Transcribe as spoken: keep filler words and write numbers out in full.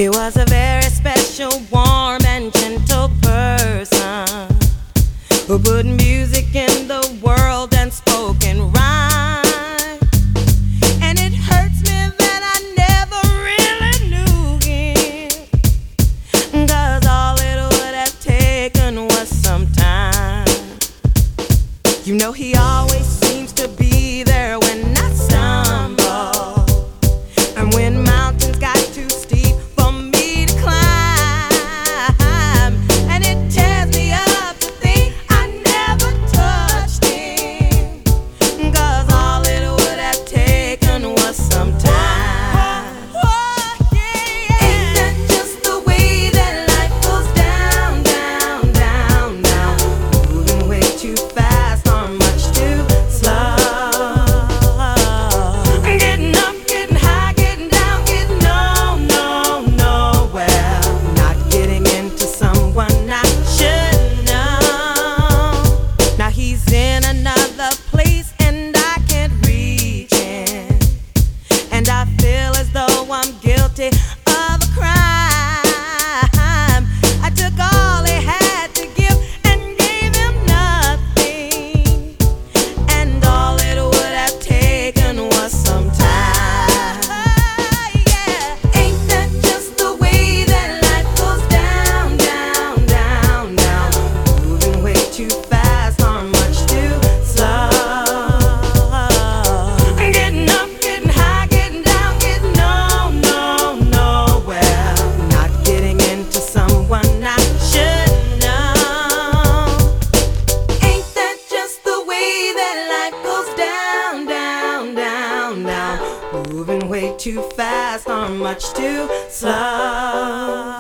He was a very special, warm and gentle person who put music in the world and spoke in rhyme. And it hurts me that I never really knew him, 'cause all it would have taken was some time. You know he always seems to be there when I stumble, and when mountains got too steep for me to climb. And it tears me up to think I never touched him, 'cause all it would have taken was some time. Oh, yeah. Ain't that just the way that life goes down, down, down, down, moving way too fast or much too slow? Getting up, getting high, getting down, getting no, no, nowhere. Not getting into someone I should know. Now he's in another place and I can't reach him, and I feel as though I'm guilty of a crime. I took all he had to give and gave him nothing, and all it would have taken was some time. Yeah. Ain't that just the way that life goes down, down, down, down, moving way too fast or much too slow? Getting up, getting high, getting down, getting no, no, nowhere. Not getting into someone I should know. Ain't that just the way that life goes down, down, down, down, moving way too fast or much too slow?